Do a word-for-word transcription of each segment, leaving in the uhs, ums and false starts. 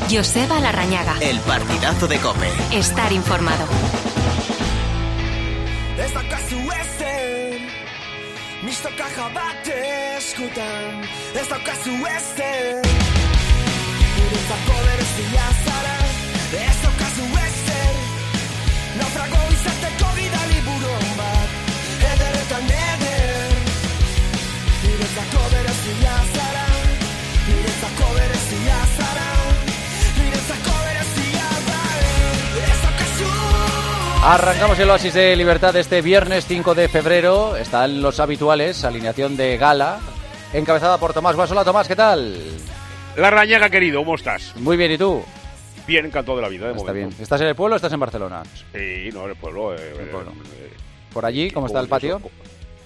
Joseba Larrañaga. El partidazo de COPE. Estar informado. Ez daukazu ezer, misto kaja bat eskutan. Ez daukazu ezer, niretzako berezia zara. Ez daukazu ezer, naufrago izateko bidali buron bat. Eder eta neder, niretzako berezia zara. Niretzako berezia zara. Niretzako berezia zara. Ez daukazu. Arrancamos el oasis de libertad este viernes cinco de febrero. Están los habituales, alineación de gala, encabezada por Tomás Guas. Hola Tomás, ¿qué tal? Larrañaga, querido, ¿cómo estás? Muy bien, ¿y tú? Bien, encantado de la vida, de Está momento. bien. ¿Estás en el pueblo o estás en Barcelona? Sí, no, en el pueblo. Eh, El pueblo. eh, ¿Por allí? ¿Cómo está el patio? Eso,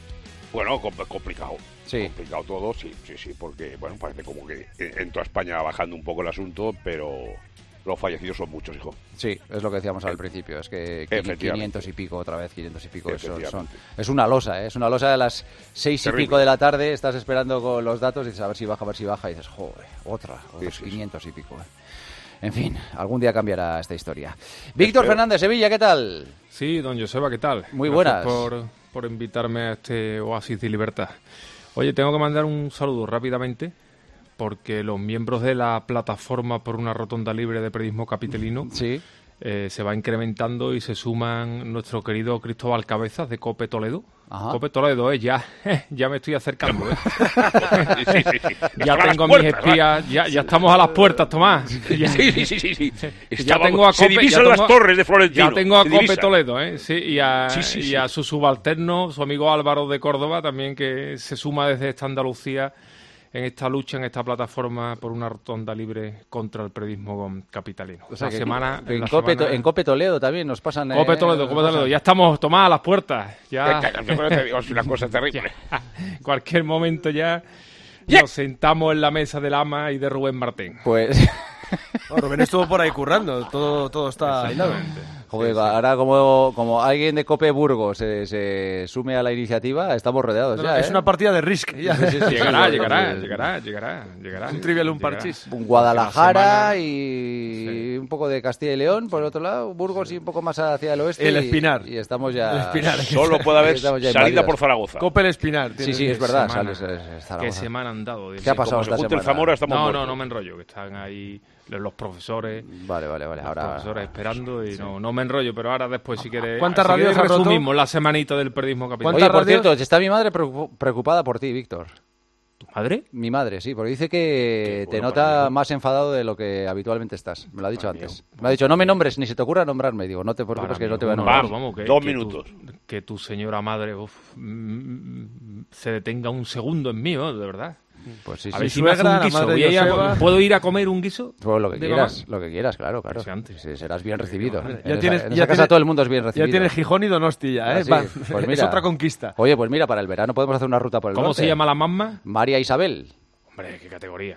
bueno, com- complicado. Sí. Complicado todo, sí, sí, sí, porque, bueno, parece como que en toda España va bajando un poco el asunto, pero los fallecidos son muchos, hijo. Sí, es lo que decíamos al principio, es que Efectivamente. quinientos y pico, otra vez quinientos y pico, son, son- Efectivamente. es una losa, ¿eh? Es una losa de las seis y Terrible. pico de la tarde, estás esperando con los datos y dices a ver si baja, a ver si baja, y dices, joder, otra, otros Sí, sí, sí. quinientos y pico. ¿eh? En fin, algún día cambiará esta historia. Víctor Espero. Fernández, Sevilla, ¿qué tal? Sí, don Joseba, ¿qué tal? Muy Gracias buenas. por, por invitarme a este oasis de libertad. Oye, tengo que mandar un saludo rápidamente porque los miembros de la plataforma por una rotonda libre de periodismo capitalino Sí. eh, se va incrementando y se suman nuestro querido Cristóbal Cabezas de COPE Toledo. Ajá. COPE Toledo, eh, ya, ya me estoy acercando. eh. Sí, sí, sí, sí. Ya Están a tengo las mis puertas, espías, ya, ya estamos a las puertas, Tomás. Ya- Sí, sí, sí, sí, sí. Ya Estaba- tengo a se Cope, divisan ya las tengo a- torres de Florentino. Ya tengo a se Cope divisan. Toledo, ¿eh? Sí, y a, Sí, sí, y sí. a su subalterno, su amigo Álvaro de Córdoba, también que se suma desde esta Andalucía en esta lucha, en esta plataforma por una rotonda libre contra el periodismo capitalino. O sea, La que semana, en, la Cope, semana- en Cope Toledo también nos pasan... Cope eh, Toledo, nos Cope Toledo. pasan. Ya estamos, Tomás, a las puertas. Ya, Ya, ya, ya, te digo, es una cosa terrible. cualquier momento ya, Ya. nos sentamos en la mesa del ama y de Rubén Martín. Pues... Bueno, Rubén estuvo por ahí currando, todo, todo está hilado. Exactamente. Joder, ahora como, como alguien de Cope Burgos se, se sume a la iniciativa, estamos rodeados No, ya, no, es ¿eh? una partida de Risk. ya. Sí, sí, sí, Llegará, sí, llegará, sí. llegará, llegará, llegará. Un trivial, un Llegará. parchís. Un Guadalajara La semana- y Sí. un poco de Castilla y León, por otro lado, Burgos y un poco más hacia el oeste. El y- Espinar. Y, estamos ya... El Espinar. Solo puede haber Estamos ya salida invadidos. por Zaragoza. Cope el Espinar. Sí, tiene- sí, es verdad. semana. sales, es- es Zaragoza. ¿Qué semana han dado? Dios ¿Qué ha mío. pasado Como se esta junte el semana? Zamora, estamos No, muertos. no, no me enrollo, que están ahí los profesores, Vale, vale, vale. los Ahora... profesores esperando y no, no me enrollo, pero ahora después si quieres... ¿Cuántas si quieres radios has roto? resumimos la semanita del periodismo capital. ¿Cuántas Oye, por radios? cierto, está mi madre preocup- preocupada por ti, Víctor. ¿Tu madre? Mi madre, sí, porque dice que Qué te bueno nota para mí. más enfadado de lo que habitualmente estás. Me lo ha dicho Para mí, antes. Me ha dicho, no me nombres, ni se te ocurra nombrarme. Digo, no te preocupes Para que mí, no te voy a bueno, nombrar. Vamos, vamos, que- dos que minutos. tu- que tu señora madre uf, mm, se detenga un segundo en mí, ¿no? De verdad. Pues sí, A sí. ver sí. si me hace suegra, un la guiso. madre Voy a ir a Joseba. co- ¿Puedo ir a comer un guiso? Pues lo que de quieras, mamá? lo que quieras, claro, claro. Impresionante. Sí, serás bien recibido. Hombre, Ya en tienes- esa, en ya esa casa tienes- todo el mundo es bien recibido. Ya tiene Gijón y Donosti ya, ¿eh? Ah, sí. Va. Pues Es mira. otra conquista. Oye, pues mira, para el verano podemos hacer una ruta por el ¿Cómo norte. se llama la mamá? María Isabel. Hombre, qué categoría.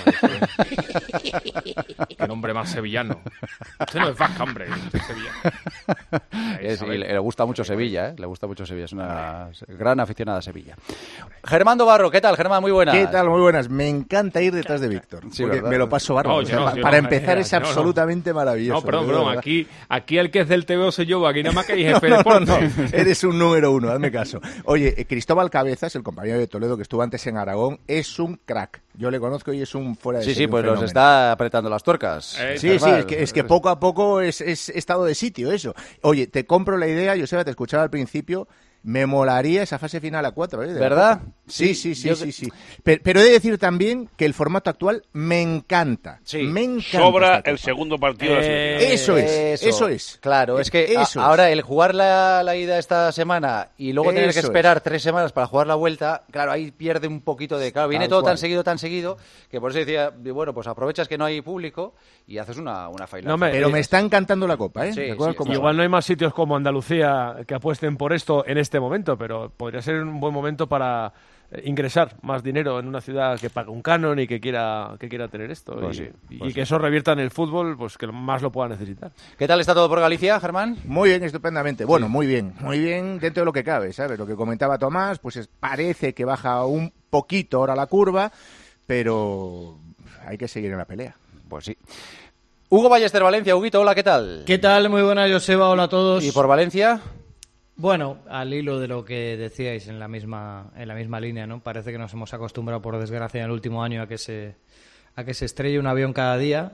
Qué nombre más sevillano. Usted no es vasca, hombre. Usted es sevillano. Es- y Isabel. le, le gusta mucho Sevilla, ¿eh? Le gusta mucho Sevilla. Es una gran aficionada a Sevilla. Germán Barro, ¿qué tal, Germán? Muy buenas. ¿Qué tal? Muy buenas. Me encanta ir detrás de Víctor. Sí, porque ¿verdad? me lo paso bárbaro. No, O yo sea, no, pa- yo para no, empezar eh, es yo no. absolutamente maravilloso. No, perdón, de perdón. verdad. Aquí, aquí el que es del T V O soy yo. Aquí nada más que hay jefe de No, deporte. no, eres un número uno, hazme caso. Oye, eh, Cristóbal Cabezas, el compañero de Toledo que estuvo antes en Aragón, es un crack. Yo le conozco y es un fuera de Sí, serie, sí, un pues nos fenómeno. está apretando las tuercas. Eh, Sí, sí, Germán. es que, es que poco a poco es, es estado de sitio eso. Oye, te compro la idea, Joseba, te escuchaba al principio, me molaría esa fase final a cuatro, ¿eh? De la ¿Verdad? Copa. Sí, sí, sí, Yo- sí, sí. Pero, pero he de decir también que el formato actual me encanta. Sí. Me encanta. Sobra esta el Copa. segundo partido de la Eh, selección. Eso es, eso es. Claro, es que a- Eso es. ahora el jugar la, la ida esta semana y luego tener que Eso esperar tres semanas para jugar la vuelta, claro, ahí pierde un poquito de... Claro, viene Tal todo cual. tan seguido, tan seguido, que por eso decía, bueno, pues aprovechas que no hay público y haces una, una faena. No, hombre, Pero me está encantando la Copa, ¿eh? Sí, ¿De acuerdo? sí, Como- Igual no hay más sitios como Andalucía que apuesten por esto en este momento, pero podría ser un buen momento para eh, ingresar más dinero en una ciudad que pague un canon y que quiera que quiera tener esto. Pues y sí, y pues que eso revierta en el fútbol, pues que más lo pueda necesitar. ¿Qué tal está todo por Galicia, Germán? Muy bien, estupendamente. Bueno, muy bien, muy bien dentro de lo que cabe, ¿sabes? Lo que comentaba Tomás, pues es- parece que baja un poquito ahora la curva, pero hay que seguir en la pelea. Pues sí. Hugo Ballester, Valencia. Huguito, hola, ¿qué tal? ¿Qué tal? Muy buenas, Joseba, hola a todos. ¿Y por Valencia? Bueno, al hilo de lo que decíais en la misma en la misma línea, ¿no? Parece que nos hemos acostumbrado, por desgracia, en el último año a que se a que se estrelle un avión cada día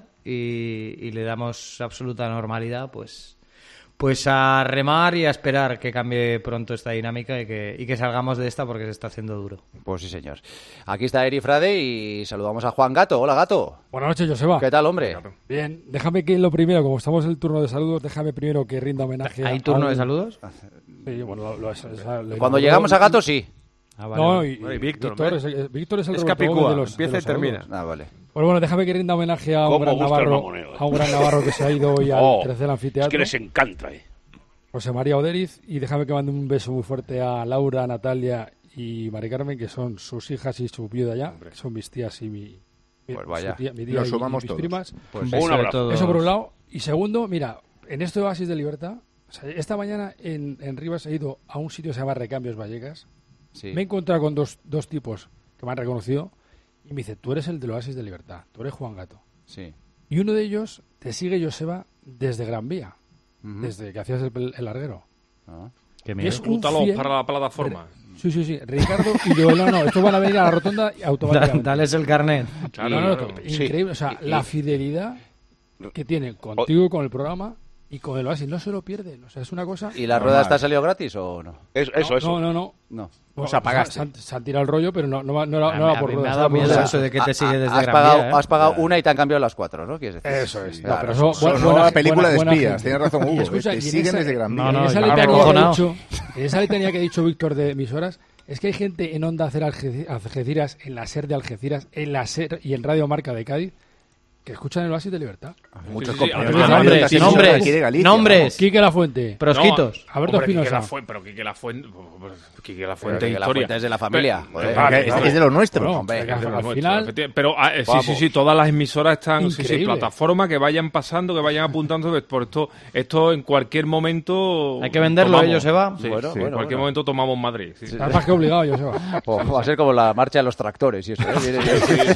y, y le damos absoluta normalidad, pues pues a remar y a esperar que cambie pronto esta dinámica y que, y que salgamos de esta porque se está haciendo duro. Pues sí, señor. Aquí está Eri Frade y saludamos a Juan Gato. Hola, Gato. Buenas noches, Joseba. ¿Qué tal, hombre? Bien, déjame que lo primero, como estamos en el turno de saludos, déjame primero que rinda homenaje. ¿Hay a turno un... de saludos? Sí, bueno, lo, lo, lo, lo, Cuando lo, llegamos a Gato, sí. Ah, vale, no, y, bueno, y Víctor, Víctor, es el, Víctor es el es Roberto Capicúa, de los, empieza de los y termina. saludos. Ah, vale. Pues bueno, déjame que rinda homenaje a un gran Navarro, a un gran Navarro que se ha ido hoy al Oh, tercer anfiteatro. Es que les encanta, eh. José María Oderiz, y déjame que mande un beso muy fuerte a Laura, Natalia y Mari Carmen, que son sus hijas y su viuda ya, que son mis tías y mi, mi, pues vaya. su tía, mi tía Nos y, sumamos y mis todos. primas. Pues un abrazo. Eso por un lado. Y segundo, mira, en este Oasis de Libertad, o sea, esta mañana en, en Rivas he ido a un sitio que se llama Recambios Vallecas. Sí. Me he encontrado con dos, dos tipos que me han reconocido y me dice, tú eres el del Oasis de Libertad, tú eres Juan Gato. Sí. Y uno de ellos te sigue, Joseba, desde Gran Vía, Uh-huh. desde que hacías el, el larguero. Ah. Qué Y es un Reclútalos fiel- para la plataforma. Sí, sí, sí. Ricardo y yo, no, no, estos van a venir a la rotonda automáticamente. Dales el carnet. Claro, No, no, claro. no, increíble. O sea, Y- y- la fidelidad que tienen contigo, con el programa y con el Oasis. No se lo pierden. O sea, es una cosa... ¿Y la rueda está salido gratis o no? Eso, eso. eso. No, no, no. No. No, sea, pagaste. Se han, se han tirado el rollo, pero no, no, va- no, era- A no mí- era a por mí me ruedas. ha era dado por miedo ruedas. eso de que te sigue desde has Gran pagado, Vía, ¿eh? has pagado una y te han cambiado las cuatro, ¿no? ¿Quieres decir? Eso es. Claro. No, pero eso, Sonó bu- buena- a película de buena espías, gente. tienes razón, Hugo. Y escucha, te y en siguen esa- desde Gran No, Vía. no, en esa yo letanía me he que ha acojonado. dicho, en esa letanía que ha dicho Víctor de emisoras, es que hay gente en Onda Cero Alge- Algeciras, en la SER de Algeciras, en la SER y en Radio Marca de Cádiz, que escuchan el Oasis de Libertad. Muchos Sí, sí, sí, compañeros además, de nombres, Madrid, así nombres, como aquí de Galicia, nombres. Quique La Fuente, Prosquitos. Alberto Hombre, Quique Espinosa. La Fuente, pero Quique La Fuente, Quique La Pero Fuente, que la historia. fuente es de la familia. Pero- Joder. Vale, Es, vale. es de los nuestros. Bueno, hombre, que Es de al los nuestros, final, efectivamente. Pero ah, eh, sí, Vamos. sí, sí, todas las emisoras están, sí, sí, Increíble. plataforma, que vayan pasando, que vayan apuntando, por esto, esto en cualquier momento... Hay que venderlo, tomamos. ellos se va. Sí, Bueno, sí, bueno, en cualquier bueno. momento tomamos Madrid. sí. estás más que obligado, Joseba. Pues va a ser como la marcha de los tractores y eso, ¿eh? Viene-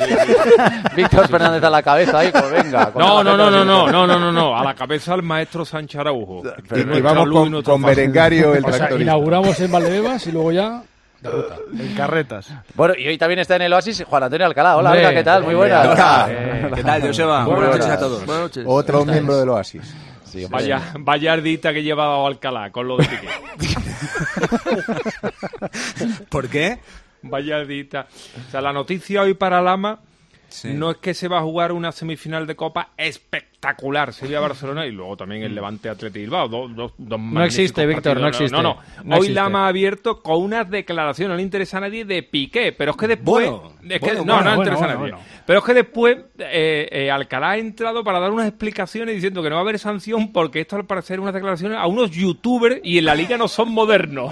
Víctor Fernández a la cabeza ahí, pues venga. con No, la no, no, gente no, así. no, no, no, no, no, a la cabeza el maestro Sánchez Araujo. Y, y Nuestra vamos luz y con, nuestro con faro. Berengario, el O sea, tractorista. inauguramos en Valdebebas y luego ya de ruta. En carretas. Bueno, y hoy también está en el Oasis Juan Antonio Alcalá. Hola, Hombre, Olga, ¿qué tal? Muy hombre, buenas. Olga. Eh, ¿Qué tal, Joseba? Muy Buenas noches buenas. a todos. Buenas noches. Otro miembro del Oasis. sí, hombre. Vaya, vaya ardita que lleva dado Alcalá con lo de Piqué. ¿Por qué? Vaya ardita. O sea, la noticia hoy para Lama Sí. no es que se va a jugar una semifinal de Copa espectacular, Sevilla-Barcelona y luego también el Levante Atleti Bilbao. Dos, dos, dos No existe, magníficos Víctor, no partidos. existe. No, no. No Hoy existe. Lama ha abierto con unas declaraciones, no le interesa a nadie, de Piqué, pero es que después... Bueno, es que, bueno, no, bueno, no le bueno, interesa a bueno, nadie. bueno. Pero es que después eh, eh, Alcalá ha entrado para dar unas explicaciones diciendo que no va a haber sanción porque esto al parecer unas declaraciones a unos youtubers y en la liga no son modernos.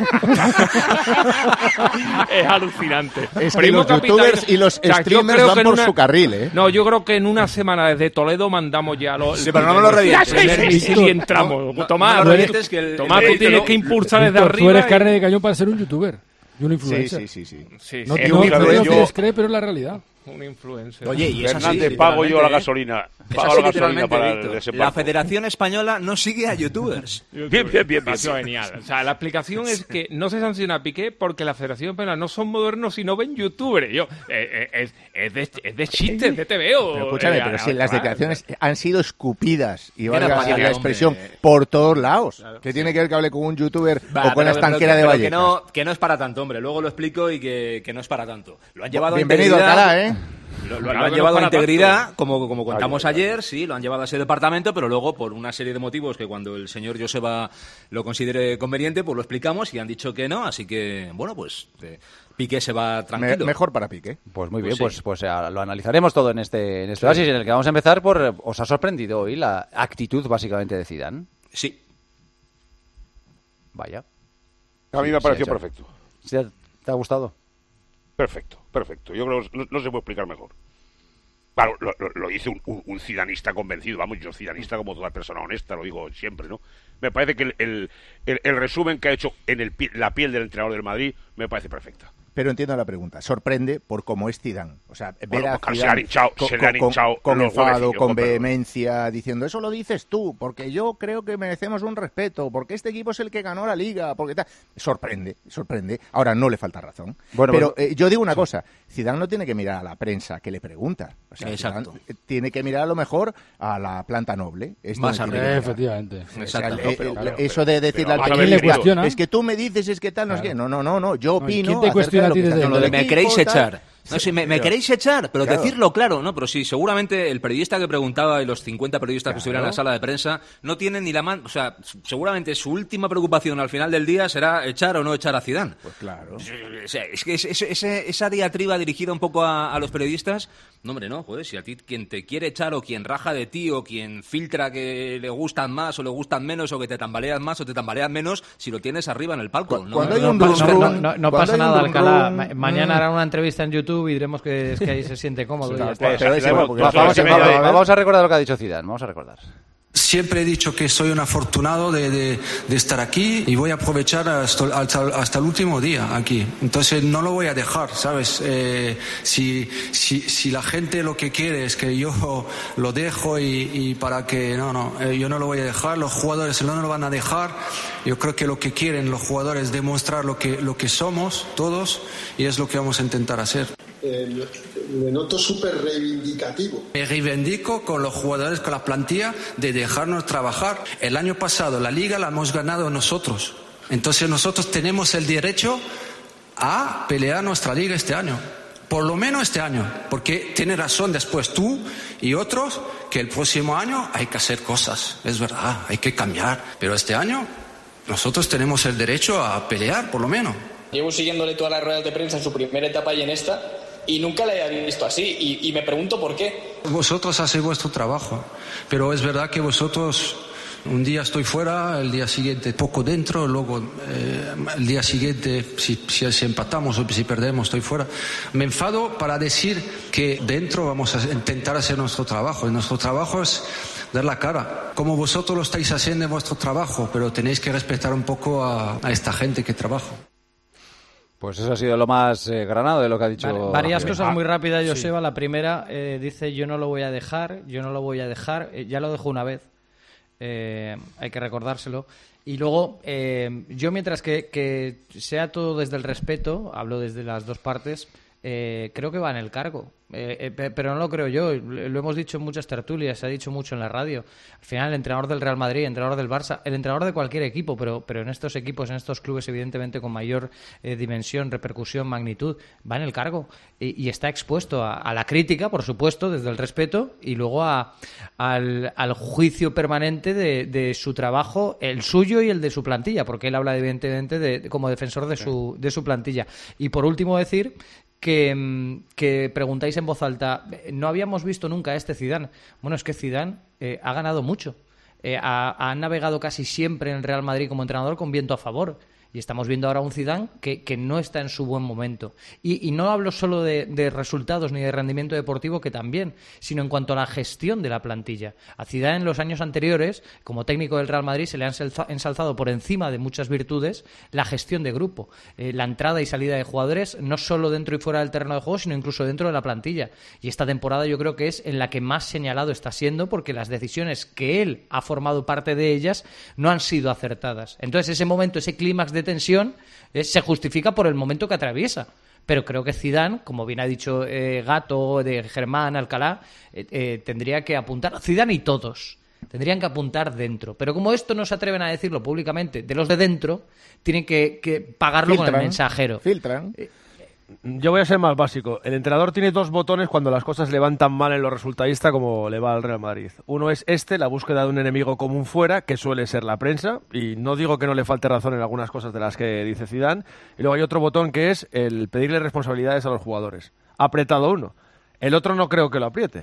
Es alucinante. Es que Primo los capitalino- youtubers y los O sea, yo streamers creo van que en por una- su carril, ¿eh? No, yo creo que en una semana desde Toledo mandamos ya los... Sí, pero no me lo revientes. Sí, sí, sí, sí, entramos. No, Tomás, no me lo tú- revientes, que el- Tomás, el- tú tienes el- que impulsar desde Víctor, arriba. tú eres y- carne de cañón para ser un youtuber y un Sí, influencer. sí, sí, sí. Sí, No, sí, no, un no, no yo- lo quieres creer, pero es la realidad. un influencer. Oye, y es así, Fernández, pago yo la literalmente, ¿eh? gasolina. Es Pago así, la gasolina literalmente, para el Víctor. desembarco. La Federación Española no sigue a youtubers. Bien, bien, bien, bien. Ha sido genial. O sea, la explicación es que no se sanciona a Piqué porque la Federación Española no son modernos y no ven youtubers. Yo, eh, eh, es, es, de, es de chistes, de T V O. Pero escúchame, Eh, pero a- si las a- declaraciones han sido escupidas, y Era valga para la allá, expresión, hombre. por todos lados. ¿Qué tiene que ver que hable con un youtuber Va, o con la pero- estanquera pero- de pero Vallecas? que no, que no es para tanto, hombre. Luego lo explico y que, que no es para tanto. Lo han llevado Bienvenido, a integridad. Alcalá, ¿eh? Lo, lo- Claro lo han que llevado no a para integridad, tanto. como, como contamos Ay, ay, ay. ayer, sí, lo han llevado a ese departamento, pero luego, por una serie de motivos que cuando el señor Joseba lo considere conveniente, pues lo explicamos y han dicho que no, así que, bueno, pues eh, Piqué se va Me- tranquilo. mejor para Piqué. Pues muy bien, Pues pues, sí. pues, eh, lo analizaremos todo en este, en este Oasis, en el que vamos a empezar por... eh, ¿Os ha sorprendido hoy la actitud básicamente de Zidane? Sí. Vaya. A mí Sí, me ha sí, parecido sí. perfecto. ¿Sí ¿Te te ha gustado? Perfecto, perfecto. Yo creo que no, no se puede explicar mejor. Claro, lo, lo, lo dice un, un, un cidanista convencido. Vamos, yo cidanista como toda persona honesta, lo digo siempre, ¿no? Me parece que el, el, el, el resumen que ha hecho en el, pi- la piel del entrenador del Madrid me parece perfecta. pero entiendo la pregunta. Sorprende por cómo es Zidane. O sea, ver Bueno, a porque se Zidane le han hinchado- con, se le han con- hinchado con los enfado, huevecillos, con con perdón. vehemencia, diciendo eso lo dices tú, porque yo creo que merecemos un respeto, porque este equipo es el que ganó la Liga, porque tal. Sorprende, sorprende. Ahora no le falta razón. Bueno, pero bueno, eh, yo digo una cosa, Zidane no tiene que mirar a la prensa que le pregunta. O sea, Exacto. Zidane tiene que mirar a lo mejor a la planta noble. Esto Más no tiene que arriba. mirar. Efectivamente. O sea, Exacto. el- No, el- pero, el- claro, eso de decirle al vamos a ver, periodista, ¿quién le cuestiona? es que tú me dices, es que tal, no, Claro. sé qué. No, no, no, no, yo No, opino. ¿quién te acerca cuestiona de a lo ti que está desde haciendo Lo de el me equipo, queréis tal. echar. No, sí, me, me Pero- queréis echar, pero Claro. decirlo claro, ¿no? Pero sí, seguramente el periodista que preguntaba y los cincuenta periodistas Claro. que estuvieran en la sala de prensa no tienen ni la mano. O sea, seguramente su última preocupación al final del día será echar o no echar a Zidane. Pues claro. O sea, es que es- es- ese- esa diatriba dirigida un poco a, a los periodistas, no, hombre, no, joder, si a ti quien te quiere echar o quien raja de ti o quien filtra que le gustan más o le gustan menos o que te tambaleas más o te tambaleas menos, si lo tienes arriba en el palco. Cu- ¿no? cuando hay No, un no, rum No, rum, no, no, no cuando pasa hay un nada, rum Alcalá. rum, Ma- mañana mm. hará una entrevista en YouTube y diremos que es que ahí se siente cómodo. y ya está. Pero es igual, porque Va- no vamos, sé a, qué medio vamos- de- vamos a recordar lo que ha dicho Zidane, vamos a recordar. Siempre he dicho que soy un afortunado de, de- de estar aquí y voy a aprovechar hasta, hasta, hasta el último día aquí. Entonces no lo voy a dejar, ¿sabes? Eh, si, si, si la gente lo que quiere es que yo lo dejo y, y para que... No, no, eh, yo no lo voy a dejar, los jugadores no lo van a dejar. Yo creo que lo que quieren los jugadores es demostrar lo que, lo que somos todos y es lo que vamos a intentar hacer. Eh, me noto súper reivindicativo. Me reivindico con los jugadores, con la plantilla, de dejarnos trabajar. El año pasado la liga la hemos ganado nosotros. Entonces nosotros tenemos el derecho a pelear nuestra liga este año. Por lo menos este año. Porque tiene razón después tú y otros que el próximo año hay que hacer cosas. Es verdad, hay que cambiar. Pero este año nosotros tenemos el derecho a pelear, por lo menos. Llevo siguiéndole todas las ruedas de prensa en su primera etapa y en esta, y nunca la había visto así, y, y me pregunto por qué. Vosotros hacéis vuestro trabajo, pero es verdad que vosotros, un día estoy fuera, el día siguiente poco dentro, luego eh, el día siguiente, si, si, si empatamos o si perdemos, estoy fuera. Me enfado para decir que dentro vamos a intentar hacer nuestro trabajo, y nuestro trabajo es dar la cara, como vosotros lo estáis haciendo en vuestro trabajo, pero tenéis que respetar un poco a, a esta gente que trabaja. Pues eso ha sido lo más eh, granado de lo que ha dicho. Vale, varias Javier. cosas muy rápidas, sí. Joseba. La primera eh, dice: yo no lo voy a dejar, yo no lo voy a dejar. Eh, ya lo dejó una vez. Eh, hay que recordárselo. Y luego, eh, yo mientras que, que sea todo desde el respeto, hablo desde las dos partes, eh, creo que va en el cargo. Eh, eh, pe- pero no lo creo yo, lo hemos dicho en muchas tertulias, se ha dicho mucho en la radio. Al final el entrenador del Real Madrid, el entrenador del Barça, el entrenador de cualquier equipo, pero, pero en estos equipos, en estos clubes evidentemente con mayor eh, dimensión, repercusión, magnitud, va en el cargo y, y está expuesto a, a la crítica, por supuesto, desde el respeto y luego a, al, al juicio permanente de, de su trabajo, el suyo y el de su plantilla, porque él habla evidentemente de, de- como defensor de su, de su plantilla. Y por último decir que, que preguntáis en voz alta, no habíamos visto nunca a este Zidane. Bueno, es que Zidane eh, ha ganado mucho. Eh, ha, ha navegado casi siempre en el Real Madrid como entrenador con viento a favor. Y estamos viendo ahora un Zidane que, que no está en su buen momento. Y, y no hablo solo de, de resultados ni de rendimiento deportivo, que también, sino en cuanto a la gestión de la plantilla. A Zidane en los años anteriores, como técnico del Real Madrid, se le han ensalza- ensalzado por encima de muchas virtudes la gestión de grupo. Eh, la entrada y salida de jugadores, no solo dentro y fuera del terreno de juego, sino incluso dentro de la plantilla. Y esta temporada yo creo que es en la que más señalado está siendo, porque las decisiones que él ha formado parte de ellas no han sido acertadas. Entonces ese momento, ese clímax de tensión eh, se justifica por el momento que atraviesa. Pero creo que Zidane, como bien ha dicho eh, Gato, de Germán, Alcalá, eh, eh, tendría que apuntar, Zidane y todos, tendrían que apuntar dentro. Pero como esto no se atreven a decirlo públicamente, de los de dentro, tienen que, que pagarlo con el Filtran, mensajero. Filtran. Yo voy a ser más básico. El entrenador tiene dos botones cuando las cosas le van tan mal en lo resultadista como le va al Real Madrid. Uno es este, la búsqueda de un enemigo común fuera, que suele ser la prensa, y no digo que no le falte razón en algunas cosas de las que dice Zidane. Y luego hay otro botón que es el pedirle responsabilidades a los jugadores. Ha apretado uno. El otro no creo que lo apriete.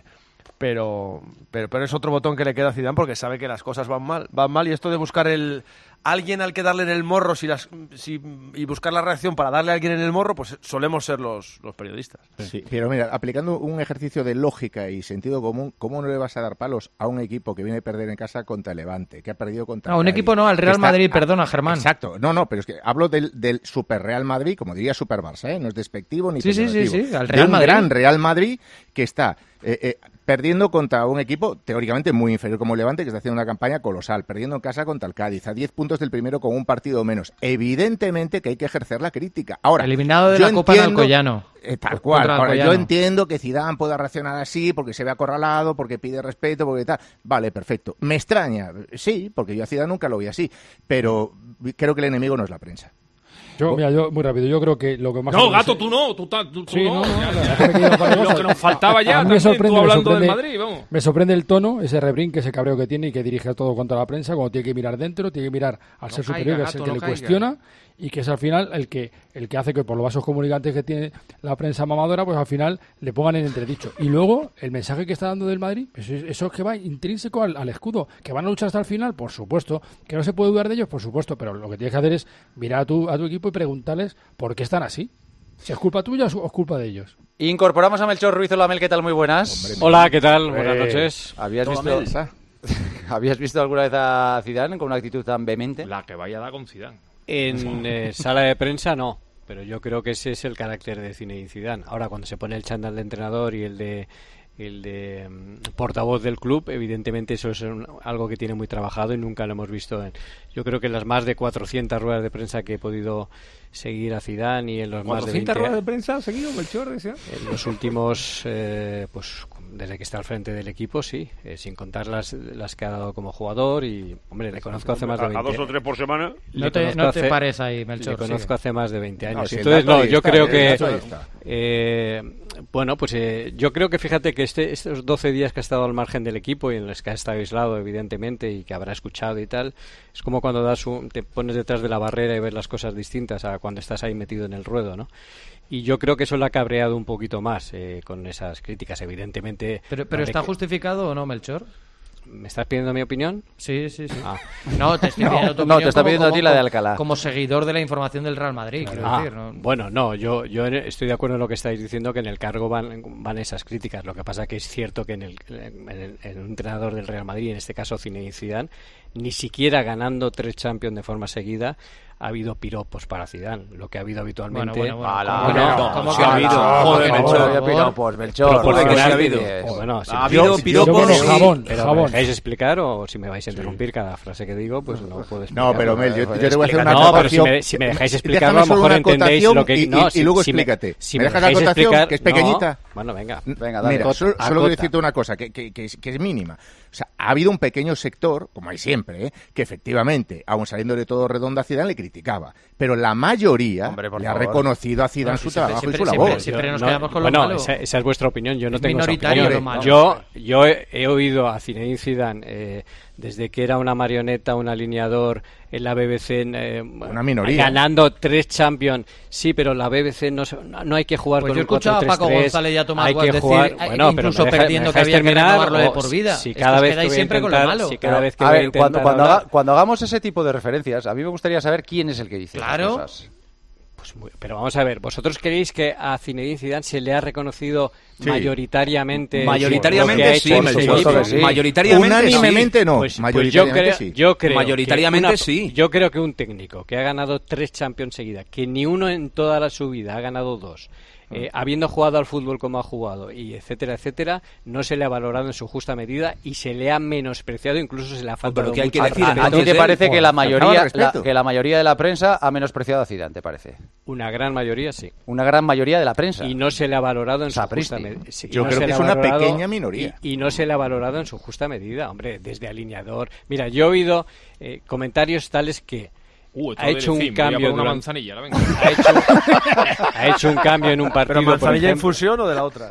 pero, pero pero es otro botón que le queda a Zidane porque sabe que las cosas van mal, van mal y esto de buscar el alguien al que darle en el morro si las, si, y buscar la reacción para darle a alguien en el morro, pues solemos ser los, los periodistas. Sí, pero mira, aplicando un ejercicio de lógica y sentido común, ¿cómo no le vas a dar palos a un equipo que viene a perder en casa contra el Levante, que ha perdido contra No, un Cádiz, equipo no, al Real está, Madrid, perdona, Germán. Exacto, no, no, pero es que hablo del, del Super Real Madrid, como diría Super Barça, ¿eh? No es despectivo ni Sí, sí, sí, peyorativo. sí, al De Real un Madrid. gran Real Madrid que está eh, eh, perdiendo contra un equipo teóricamente muy inferior como el Levante, que está haciendo una campaña colosal, perdiendo en casa contra el Cádiz, a diez puntos del primero con un partido menos. Evidentemente que hay que ejercer la crítica. Ahora, eliminado de yo la Copa en entiendo- Alcoyano. Eh, tal cual. Contra Ahora, Alcoyano. yo entiendo que Zidane pueda reaccionar así porque se ve acorralado, porque pide respeto, porque tal. Vale, perfecto. Me extraña, sí, porque yo a Zidane nunca lo vi así, pero creo que el enemigo no es la prensa. Yo, mira, yo, muy rápido, yo creo que lo que más... No, gato, tú no, tú, ta- tú, tú Sí, no. no, no, Ya, no, ya. déjame que diga un par de Lo cosas. que nos faltaba ya A mí también, me sorprende, tú me hablando del sorprende- Madrid, vamos. Me sorprende el tono, ese rebrinque, ese cabreo que tiene y que dirige todo contra la prensa, cuando tiene que mirar dentro, tiene que mirar al No ser caiga, superior, que es el gato, que no le caiga. cuestiona y que es al final el que el que hace que por los vasos comunicantes que tiene la prensa mamadora, pues al final le pongan en entredicho. Y luego, el mensaje que está dando del Madrid, pues eso, eso es que va intrínseco al, al escudo. ¿Que van a luchar hasta el final? Por supuesto. ¿Que no se puede dudar de ellos? Por supuesto. Pero lo que tienes que hacer es mirar a tu, a tu equipo y preguntarles por qué están así. Si es culpa tuya o es culpa de ellos. Incorporamos a Melchor Ruiz. Hola, Mel, ¿qué tal? Muy buenas. Hola, ¿qué tal? Hombre, Buenas noches. ¿Habías Toma, visto, Melsa. ¿Habías visto alguna vez a Zidane con una actitud tan vehemente? La que vaya a dar con Zidane. En eh, sala de prensa no, pero yo creo que ese es el carácter de Zinedine Zidane. Ahora, cuando se pone el chándal de entrenador y el de el de um, portavoz del club, evidentemente eso es un, algo que tiene muy trabajado y nunca lo hemos visto en, yo creo que en las más de cuatrocientas ruedas de prensa que he podido seguir a Zidane y en los más de veinte ¿cuatrocientas ruedas de prensa seguido, Melchor? Decía? en los últimos eh, pues desde que está al frente del equipo, sí, eh, sin contar las, las que ha dado como jugador y, hombre, le conozco hace más de A, veinte a dos o tres por semana. No te, no te pares ahí, Melchor. Le conozco sigue. hace más de veinte años. No, si el Entonces, dato no, ahí yo está, creo el que... dato ahí está. Eh, bueno, pues eh, yo creo que fíjate que este, estos doce días que ha estado al margen del equipo y en los que ha estado aislado, evidentemente, y que habrá escuchado y tal, es como cuando das un, te pones detrás de la barrera y ves las cosas distintas a cuando estás ahí metido en el ruedo, ¿no? Y yo creo que eso le ha cabreado un poquito más eh, con esas críticas, evidentemente. Pero, pero no ¿está le- justificado o no, Melchor? ¿Me estás pidiendo mi opinión? Sí, sí, sí. Ah. No, te estoy pidiendo tu No, opinión te está como- pidiendo a como- ti la de como- Alcalá. Como seguidor de la información del Real Madrid, quiero Ah, decir. ¿no? Bueno, no, yo, yo estoy de acuerdo en lo que estáis diciendo, que en el cargo van, van esas críticas. Lo que pasa que es cierto que en el, en el- en un entrenador del Real Madrid, en este caso Zinedine Zidane, ni siquiera ganando tres Champions de forma seguida ha habido piropos para Zidane, lo que ha habido habitualmente. Bueno, bueno, bueno, Ala, ¿cómo que ala, no? ¿Cómo sí que ha no? habido. ¿Cómo Joder, que no? Melchor. Por Había favor. piropos, Melchor. Pero por por favor, favor. ha habido. Eh, Bueno, si Ha me- habido yo- piropos, Yo, bueno, sí. jabón, pero jabón. ¿me dejáis explicar o si me vais a interrumpir cada frase que digo, pues no puedo explicar. No, pero Mel, yo, yo te voy a hacer una No, pero si acotación. me, si me dejáis Eh, explicarlo, déjame a lo solo mejor una entendéis acotación lo que... y, no, y- si- y luego si me- explícate. si ¿Me me dejas la dejáis acotación, explicar- que es no. pequeñita? Bueno, venga. Venga, dale. Mira, solo, solo acota. quiero decirte una cosa, que, que, que, es, que es mínima. O sea, ha habido un pequeño sector, como hay siempre, ¿eh? que efectivamente, aún saliendo de todo redondo a Zidane, le criticaba. Pero la mayoría Hombre, por le ha favor. reconocido a Zidane No, su si siempre- trabajo siempre- y su siempre- labor. siempre nos No, quedamos con lo bueno, malo. Esa, esa es vuestra opinión, yo no Es tengo esa minoritario opinión. lo malo. Yo, yo he, he oído a Zinedine Zidane eh, desde que era una marioneta, un alineador en la B B C, eh, Una minoría. ganando tres Champions. Sí, pero la B B C no, se- no, no hay que jugar Pues con yo un escuchaba a cuatro tres Paco tres, González y a Tomás hay Guas que decir, jugar, eh, bueno, pero incluso me deja- perdiendo me que dejáis había que terminar, renovarlo de o por vida. Si Es cada que os vez quedáis que voy a siempre con lo intentar- malo. si cada vez que A voy a ver, cuando, intentar cuando, hablar- haga- cuando hagamos ese tipo de referencias, a mí me gustaría saber quién es el que dice esas Claro. cosas. Pues muy- pero vamos a ver, ¿vosotros creéis que a Zinedine Zidane se le ha reconocido Sí. mayoritariamente Mayoritariamente lo que ha sí, hecho en Melchor. su equipo? Sí. Mayoritariamente Unánimemente no, Pues, pues yo mayoritariamente creo, sí. yo creo Mayoritariamente que una- sí. Yo creo que un técnico que ha ganado tres Champions seguidas, que ni uno en toda la su vida ha ganado dos, eh, habiendo jugado al fútbol como ha jugado, y etcétera, etcétera, no se le ha valorado en su justa medida y se le ha menospreciado, incluso se le ha faltado Pero ¿qué hay que mucho decir al ¿A, entonces a ti te él? parece que la Faltaba mayoría respeto. la, que la mayoría de la prensa ha menospreciado a Zidane, te parece? Una gran mayoría sí. Una gran mayoría de la prensa. Y no se le ha valorado en su Sapristi. justa medida. Sí, Yo no creo se que le es ha una valorado- pequeña minoría. Y, y no se le ha valorado en su justa medida, hombre, desde alineador. Mira, yo he oído eh, comentarios tales que Uh, esto ha de hecho un decir, me voy a cambio por una durante- manzanilla, la venga. ha hecho, ha hecho un cambio en un partido. ¿Pero por manzanilla ejemplo. infusión o de la otra?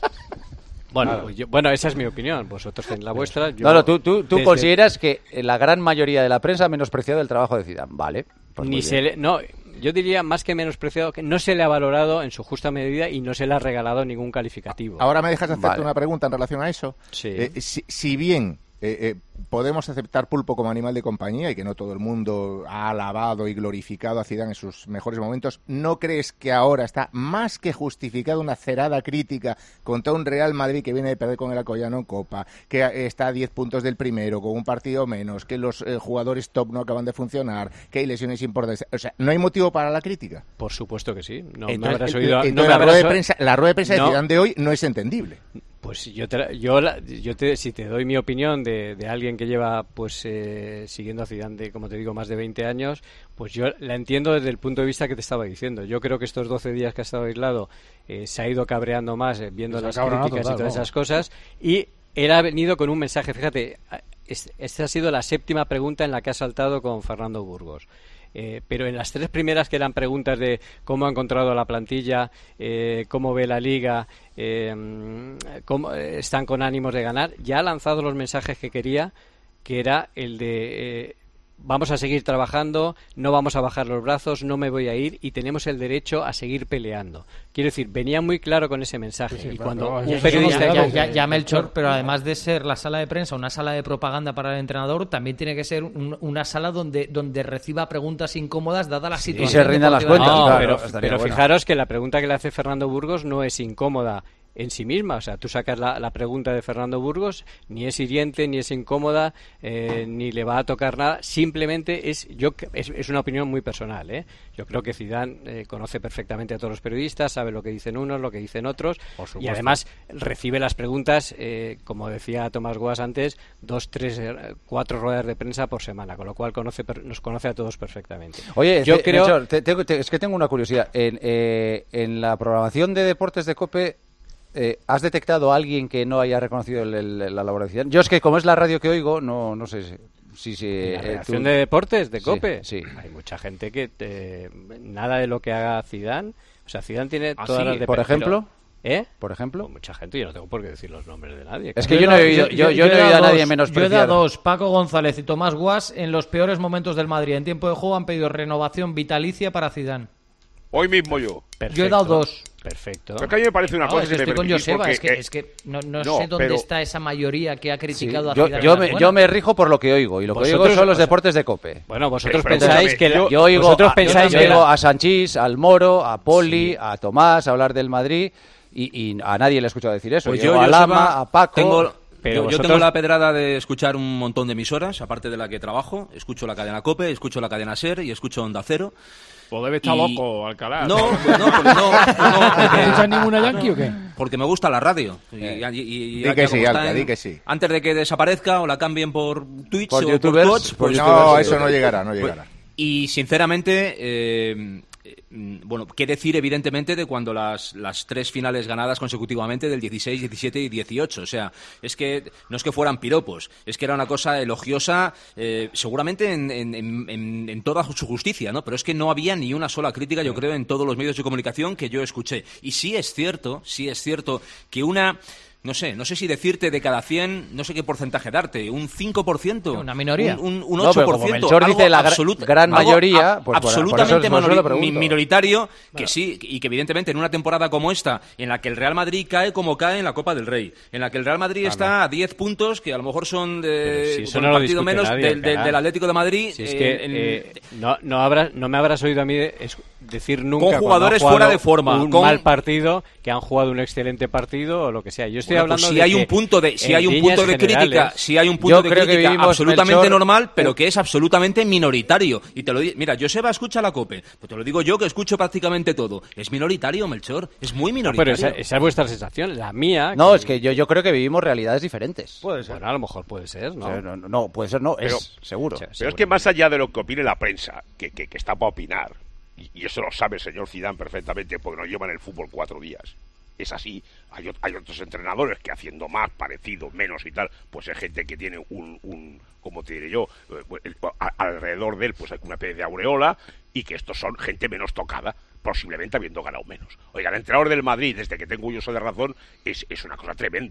Bueno, pues yo- bueno, esa es mi opinión. Vosotros tenéis la vuestra. Yo, No, no, tú, tú, tú desde- consideras que la gran mayoría de la prensa ha menospreciado el trabajo de Zidane, vale. Pues ni muy se bien. le, no, yo diría más que menospreciado, que no se le ha valorado en su justa medida y no se le ha regalado ningún calificativo. Ahora me dejas hacerte Vale. una pregunta en relación a eso. Sí. Eh, si, si bien eh, eh, podemos aceptar Pulpo como animal de compañía y que no todo el mundo ha alabado y glorificado a Zidane en sus mejores momentos, ¿no crees que ahora está más que justificada una cerada crítica contra un Real Madrid que viene de perder con el Alcoyano en Copa, que está a diez puntos del primero, con un partido menos, que los eh, jugadores top no acaban de funcionar, que hay lesiones importantes? O sea, ¿no hay motivo para la crítica? Por supuesto que sí. No entonces, me habrás el- oído, entonces no me la, habrás rueda de o- prensa, la rueda de prensa de No. Zidane de hoy no es entendible. Pues yo, te, yo, la- yo te, si te doy mi opinión de, de alguien que lleva pues eh, siguiendo a Zidane de, como te digo, más de veinte años, pues yo la entiendo desde el punto de vista que te estaba diciendo. Yo creo que estos doce días que ha estado aislado eh, se ha ido cabreando más eh, viendo Se ha las cabreado críticas total, y todas vamos. esas cosas, y él ha venido con un mensaje. Fíjate, es- esta ha sido la séptima pregunta en la que ha saltado con Fernando Burgos. Eh, pero en las tres primeras, que eran preguntas de cómo ha encontrado la plantilla, eh, cómo ve la liga, eh, cómo eh, están con ánimos de ganar, ya ha lanzado los mensajes que quería, que era el de eh, vamos a seguir trabajando, no vamos a bajar los brazos, no me voy a ir y tenemos el derecho a seguir peleando. Quiero decir, venía muy claro con ese mensaje. Sí, sí, y claro, cuando pero un eso periodista... no ya, quedado ya, que- ya, Melchor, pero además de ser la sala de prensa una sala de propaganda para el entrenador, también tiene que ser un- una sala donde, donde reciba preguntas incómodas dada la situación. se rindan las deportiva. cuentas, No, claro, pero, estaría pero bueno. fijaros que la pregunta que le hace Fernando Burgos no es incómoda en sí misma. O sea, tú sacas la, la pregunta de Fernando Burgos, ni es hiriente, ni es incómoda, eh, ni le va a tocar nada. Simplemente es yo es, es una opinión muy personal, ¿eh? Yo creo que Zidane eh, conoce perfectamente a todos los periodistas, sabe lo que dicen unos, lo que dicen otros, y además recibe las preguntas, eh, como decía Tomás Guas antes, dos, tres, eh, cuatro ruedas de prensa por semana, con lo cual conoce per- nos conoce a todos perfectamente. Oye, yo te- creo... Melchor, te- te- te- es que tengo una curiosidad. En, eh, en la programación de deportes de COPE, eh, ¿has detectado a alguien que no haya reconocido el- el- la labor de Zidane? Yo es que, como es la radio que oigo, no, no sé si... si, si, En la eh, redacción tú- de deportes de Sí, COPE, sí. hay mucha gente que eh, nada de lo que haga Zidane, o sea, Zidane tiene ¿Ah, todas sí? las de ¿Por pero- ejemplo? ¿Eh? Por ejemplo. Pues mucha gente, yo no tengo por qué decir los nombres de nadie. Es que yo no he oído, yo, yo no he dado oído a nadie dos- menospreciar. Yo he dado dos, Paco González y Tomás Guas, en los peores momentos del Madrid. En tiempo de juego han pedido renovación vitalicia para Zidane. Hoy mismo yo. Yo he dado dos. Perfecto. Pero es que a mí me parece una No, cosa es que que me estoy con permitís Joseba, porque, es que, eh, es que no, no no, sé dónde pero- está esa mayoría que ha Sí, criticado a yo, Zidane. yo en la me, buena. yo me rijo por lo que oigo, y lo que Vosotros, oigo son los o sea, deportes de COPE. Bueno, vosotros Pero, pensáis que la- Yo, yo oigo, vosotros a, pensáis yo que oigo la- a Sanchís, al Moro, a Poli, a Tomás hablar del Madrid, y, y a nadie le he escuchado decir eso. Pues Yo yo, a Joseba, Lama, a Paco... tengo, Pero yo, yo vosotros- tengo la pedrada de escuchar un montón de emisoras, aparte de la que trabajo. Escucho la cadena COPE, escucho la cadena SER y escucho Onda Cero. Pues debe estar Y- loco, Alcalá. No, pues no, porque no, no, ¿No porque- escuchas ninguna Yankee o qué? porque me gusta la radio. Y, Eh. y- y- Di ya que como sí, está Alca, en- di que sí. Antes de que desaparezca o la cambien por Twitch Por o youtubers, por Twitch, por pues- No, pues- eso no llegará, no llegará. Y sinceramente, eh, eh, bueno, qué decir evidentemente de cuando las, las tres finales ganadas consecutivamente del dieciséis, diecisiete y dieciocho. O sea, es que no es que fueran piropos, es que era una cosa elogiosa, eh, seguramente en, en- en- en- en toda su justicia, ¿no? Pero es que no había ni una sola crítica, yo creo, en todos los medios de comunicación que yo escuché. Y sí es cierto, sí es cierto que una... No sé, no sé si decirte de cada cien, no sé qué porcentaje darte, un cinco por ciento. Una minoría. Un, un, un No, ocho pero por como ciento. Melchor algo dice la gra- absoluta- gran algo mayoría, a- pues por- por eso- absolutamente por eso lo minori- pregunto. mi- minoritario, que sí, y que evidentemente en una temporada como esta, en la que el Real Madrid cae como cae en la Copa del Rey, en la que el Real Madrid está a diez puntos, que a lo mejor son Pero de si eso con no un lo partido discute menos nadie, del, del- Alcalá. del Atlético de Madrid. Si es eh, que en- eh, no, no, habrás, no me habrás oído a mí de- es- decir nunca Con cuando jugadores han jugado fuera de forma, un con- mal partido, que han jugado un excelente partido o lo que sea. Yo estoy Bueno, pues hablando si de hay que un punto de si en hay un líneas punto de crítica, generales- si hay un Yo punto de creo que crítica vivimos, absolutamente Melchor, normal, pero un- que es absolutamente minoritario. Y te lo di- mira, Joseba escucha la COPE, pues te lo digo yo que escucho prácticamente todo. Es minoritario, Melchor, es muy No, minoritario. pero esa, esa es vuestra sensación. La mía... No, es que yo, yo creo que vivimos realidades diferentes. Puede ser. Bueno, a lo mejor puede ser, ¿no? O sea, no, no, no, puede ser, no, Pero- es seguro. O sea, Pero es seguro. que más allá de lo que opine la prensa, que, que, que está para opinar, y, y eso lo sabe el señor Zidane perfectamente porque nos llevan el fútbol cuatro días. Es así. Hay, ot- hay otros entrenadores que haciendo más, parecido, menos y tal, pues es gente que tiene un, un como te diré yo, eh, el- a- alrededor de él pues hay una especie de aureola y que estos son gente menos tocada, posiblemente habiendo ganado menos. Oiga, el entrenador del Madrid, desde que tengo yo uso de razón, es, es una cosa tremenda.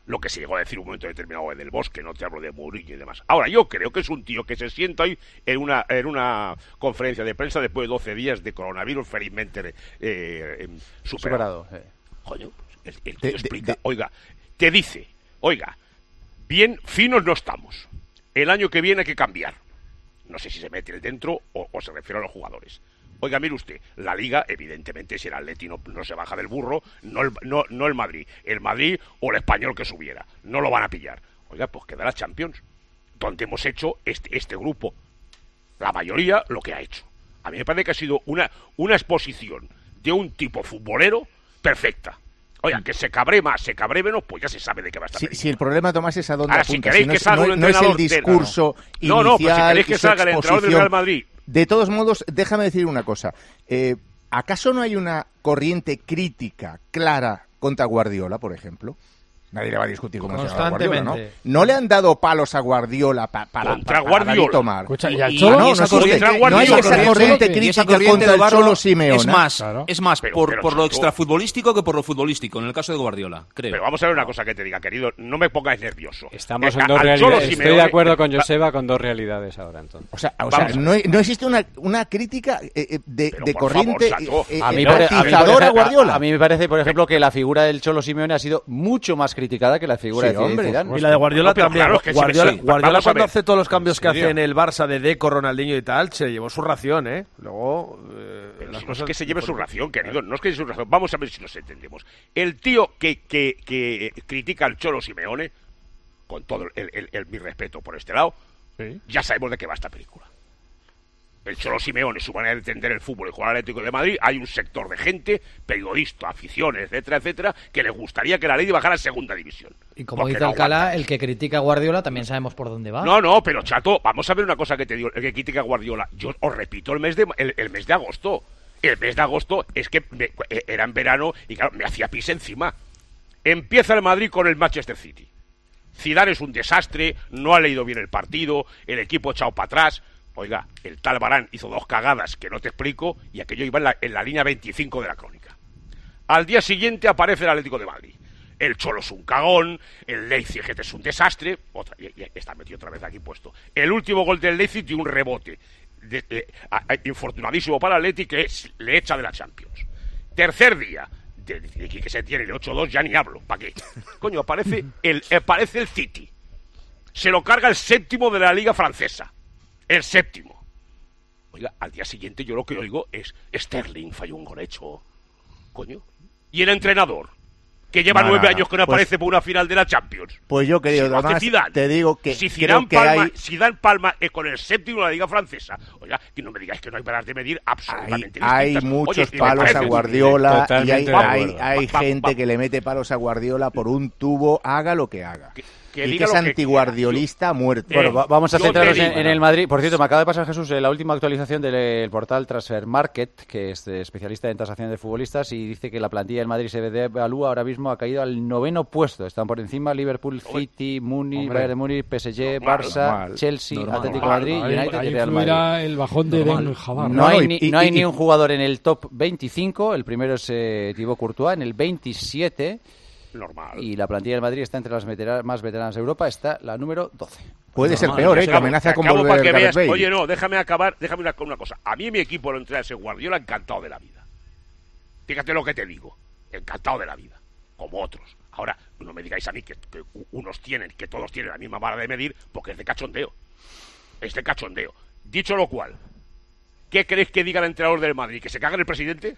lo que se llegó a decir un momento determinado de Del Bosque, no te hablo de Mourinho y demás. Ahora, yo creo que es un tío que se sienta hoy en una en una conferencia de prensa después de doce días de coronavirus felizmente eh, superado. superado eh. Coño, el, el tío de, explica, de, de... oiga, te dice, oiga, bien, finos no estamos. El año que viene hay que cambiar. No sé si se mete el dentro o, o se refiere a los jugadores. Oiga, mire usted, la Liga, evidentemente, si el Atleti no, no se baja del burro, no el, no, no el Madrid. El Madrid o el Español que subiera. No lo van a pillar. Oiga, pues queda la Champions, donde hemos hecho este, este grupo. La mayoría lo que ha hecho. A mí me parece que ha sido una, una exposición de un tipo futbolero perfecta. Oiga, que se cabre más, se cabre menos, pues ya se sabe de qué va a estar. Si, si el problema, Tomás, es a dónde Ahora, apunta. Si queréis si no, que salga no, un no es el de, discurso no, no, inicial, no, pero si queréis que salga el entrenador del Real Madrid. De todos modos, déjame decir una cosa. Eh, ¿Acaso no hay una corriente crítica clara contra Guardiola, por ejemplo? Nadie le va a discutir con Guardiola, ¿no? No le han dado palos a Guardiola pa, para, contra para, Guardiola. David Tomar. Escucha, y al Y- Cholo, no, y esa no, corriente- no, contra no hay Guardiola. esa corriente Y esa crítica corriente contra de el Barro Cholo Simeone. es más, Claro. es más Pero- por, pero, por lo Chato. extrafutbolístico que por lo futbolístico, en el caso de Guardiola, creo. Pero vamos a ver una cosa que te diga, querido, no me pongáis nervioso. Estamos Eh, en dos al Cholo realidades. Estoy Simeone- de acuerdo con va- Joseba con dos realidades ahora, entonces. O sea, o Vamos sea a no, no existe una, una crítica eh, eh, de, Pero, de por favor, corriente Chato. eh, A mí, eh, pare- a mí, por atizadora a ejemplo, Guardiola. a mí me parece, por ejemplo, que la figura del Cholo Simeone ha sido mucho más criticada que la figura Sí, de hombre. Zidane. Y la de Guardiola No, pero también. claro, es que si me Guardiola, sí, Guardiola vamos a cuando ver. hace todos los cambios que ¿En serio? hace en el Barça de Deco, Ronaldinho y tal, se llevó su ración, ¿eh? Luego, eh, Pero las si no es cosas... que se lleve su ración, querido, no es que se lleve su ración. Vamos a ver si nos entendemos. El tío que, que, que critica al Cholo Simeone, con todo el, el- el- mi respeto por este lado, Sí. ya sabemos de qué va esta película. El Cholo Simeone, su manera de entender el fútbol y jugar al Atlético de Madrid, hay un sector de gente, periodistas, aficiones, etcétera, etcétera, que les gustaría que la Ley bajara a segunda división. Y como Porque dice no Alcalá, aguantan. el que critica a Guardiola también sabemos por dónde va. No, no, pero Chato, vamos a ver una cosa que te digo, el que critica a Guardiola. Yo os repito el mes de el, el mes de agosto. El mes de agosto es que me- era en verano y claro, me hacía pis encima. Empieza el Madrid con el Manchester City. Zidane es un desastre, no ha leído bien el partido, el equipo echado para atrás. Oiga, el tal Varane hizo dos cagadas que no te explico y aquello iba en la, en la línea veinticinco de la crónica. Al día siguiente aparece el Atlético de Madrid. El Cholo es un cagón, el Leipzig es un desastre, otra, y, y está metido otra vez aquí puesto. El último gol del Leipzig dio un rebote de- eh, a- a- infortunadísimo para el Atleti que es, le echa de la Champions. Tercer día, de, de que se tiene el ocho dos, ya ni hablo, ¿para qué? Coño, aparece el, aparece el City. Se lo carga el séptimo de la Liga Francesa. El séptimo. Oiga, al día siguiente yo lo que oigo es Sterling falló un gol hecho. Coño. Y el entrenador, que lleva No, nueve no, años que no pues- aparece por una final de la Champions. Pues yo, querido Si lo hace Tomás, Zidane. te digo que si creo Zidane que Palma, hay, Zidane Palma eh, con el séptimo de la Liga Francesa. Oiga, que no me digáis que no hay varas de medir hay, absolutamente hay distintas. muchos Oye, y me palos parece a muy Guardiola y hay, Totalmente de hay, acuerdo. hay Va- va- gente va- que le mete palos a Guardiola por un tubo, haga lo que haga. Que- que y diga que es lo que antiguardiolista a muerte. Bueno, va- vamos a yo te centrarnos en, digo, en el Madrid. Por cierto, me acaba de pasar, Jesús, eh, la última actualización del portal Transfer Market, que es eh, especialista en tasación de futbolistas, y dice que la plantilla del Madrid se evalúa ahora mismo, ha caído al noveno puesto. Están por encima Liverpool, City, Múnich, Hombre. Bayern de Múnich, P S G, Normal, Barça, normal, Chelsea, normal. Atlético Normal. Madrid, Ahí, United ahí y Real Madrid. influirá el bajón de Normal. Den Hazard. No, No, hay, y- ni, y- no hay y- ni un jugador en el top veinticinco. El primero es eh, Thibaut Courtois, en el veintisiete. normal. Y la plantilla del Madrid está entre las vetera- más veteranas de Europa, está la número doce. Puede ser Normal. peor, ¿eh? Te Que acabo- amenaza te con acabo volver para que Gareth veas. Bale. Oye, no, déjame acabar, déjame una, con una cosa. A mí mi equipo lo entrena ese Guardiola encantado de la vida. Fíjate lo que te digo, encantado de la vida, como otros. Ahora, no me digáis a mí que, que unos tienen, que todos tienen la misma vara de medir, porque es de cachondeo. Es de cachondeo. Dicho lo cual, ¿qué queréis que diga el entrenador del Madrid? ¿Que se caga en el presidente?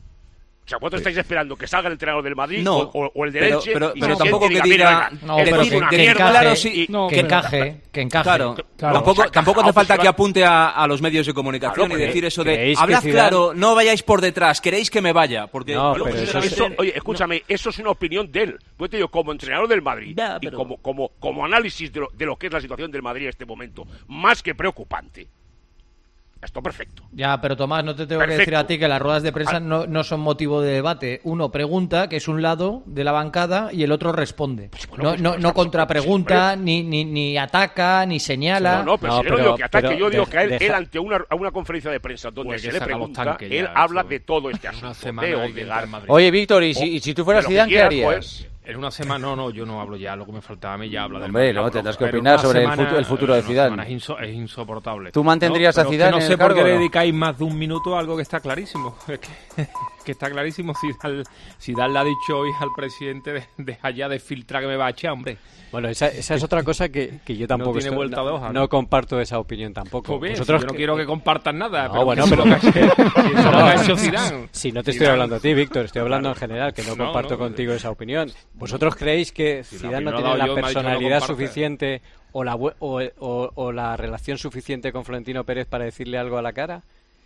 O sea, ¿vosotros estáis esperando que salga el entrenador del Madrid No, o, o- o el de pero- Elche? pero- y pero se siente tampoco y que diga, diga- mira, No, esto pero es que, una que mierda, encaje, claro, sí, y- no, que pero- encaje, que encaje. Claro, Claro. tampoco, O sea, tampoco hace pues, falta si que va- apunte a, a los medios de comunicación Claro, y porque decir eso de ¿creéis que hablad Zidane- claro, no vayáis por detrás, queréis que me vaya, porque No, yo, pero eso sinceramente, Eso- oye, escúchame, eso es una opinión de él. Yo te digo, como entrenador del Madrid Ya, y pero- como, como, como análisis de lo, de lo que es la situación del Madrid en este momento, más que preocupante. Esto perfecto. Ya, pero Tomás, no te tengo Perfecto. que decir a ti que las ruedas de prensa Ah. no, no son motivo de debate. Uno pregunta, que es un lado de la bancada, y el otro responde. bueno, no pues, no, pues, no pues, contrapregunta, pues, ni, ni, ni ataca, ni señala. No, no, pero No, si yo no pero- digo que ataque, pero yo digo de- que a él, deja- él ante una, a una conferencia de prensa donde Pues se que le sacamos pregunta, tanque ya, él habla esto. de todo este Una asunto. semana De hay que Odegaard. entrar en Madrid. Oye, Víctor, ¿y si, y si tú fueras Pero lo que Zidane, qué quieras, harías? pues, En una semana, no, no, yo no hablo ya, lo que me faltaba a mí ya habla del Hombre, no, tendrás que opinar sobre el futuro, el futuro de Zidane. Es, inso, es insoportable. ¿Tú mantendrías no, a Zidane no en sé el por cargo, qué no? dedicáis más de un minuto a algo que está clarísimo. Es que, que está clarísimo. Zidane, Zidane le ha dicho hoy al presidente de, deja ya de filtrar que me va a echar, hombre. Bueno, esa, esa es otra cosa que, que yo tampoco no tiene estoy, vuelta no, de hoja, no ¿no? comparto esa opinión tampoco. Pues bien, Vosotros si yo no que, quiero que compartan nada. No, pero bueno, que pero eso es lo que ha hecho si, Zidane. si no te Zidane. estoy hablando a ti, Víctor, estoy hablando Claro. en general, que no, No, comparto no, contigo esa opinión. ¿Vosotros creéis que Si la Zidane no opinión tiene la he la dado yo, me ha dicho que no personalidad comparte. suficiente o la, o, o, o la relación suficiente con Florentino Pérez para decirle algo a la cara?